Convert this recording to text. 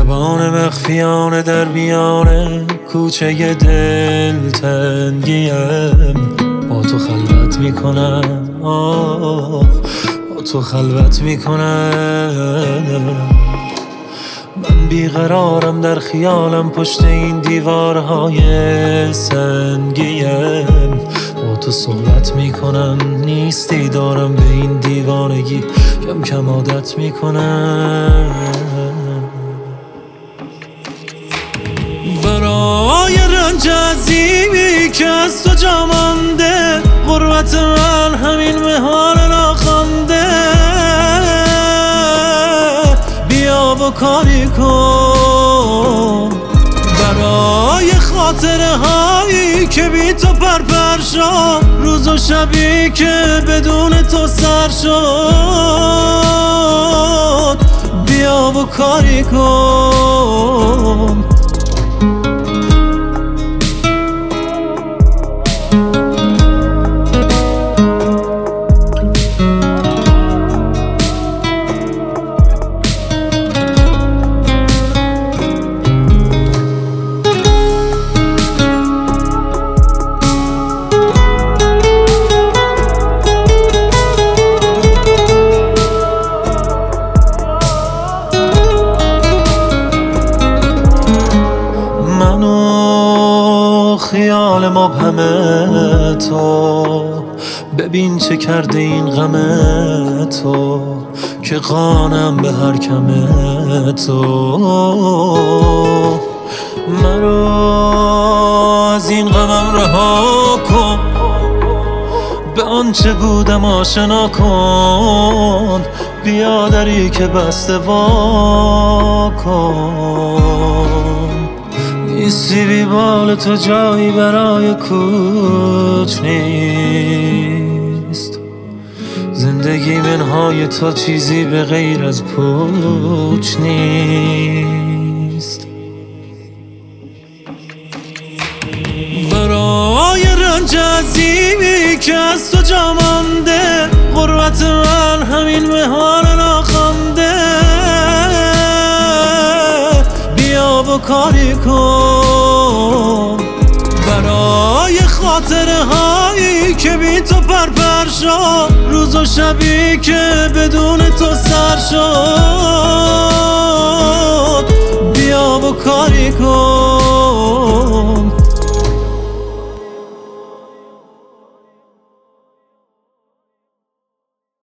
شبان مخفیانه در میان کوچه دل تنگیم با تو خلوت میکنم، با تو خلوت میکنم. من بیقرارم در خیالم پشت این دیوارهای سنگیم با تو صحبت میکنم. نیستی دارم به این دیوانگی کم کم عادت میکنم. برای رنج عظیمی که از تو جا مانده، غربت من همین مهال ناخوانده. بیا و کاری کن برای خاطره هایی که بی تو پرپر شد، روز و شبی که بدون تو سر شد. بیا و کاری کن. خیال مبهم تو ببین چه کرده این غم تو که قانم به هر کم تو. مرا از این غمم رها کن، به آنچه بودم آشنا کن. بیا دری که بسته وا کن. نیستی بی بال تو جایی برای کوچ نیست. زندگی منهای تو چیزی به غیر از پوچ نیست. برای رنج عظیمی که از تو جا مانده، غربت من همین مهال ناخوانده. بیا و کاری کن برای خاطره هایی که بی تو پرپر شد، روز و شبی که بدون تو سر شد. بیا و کاری کن.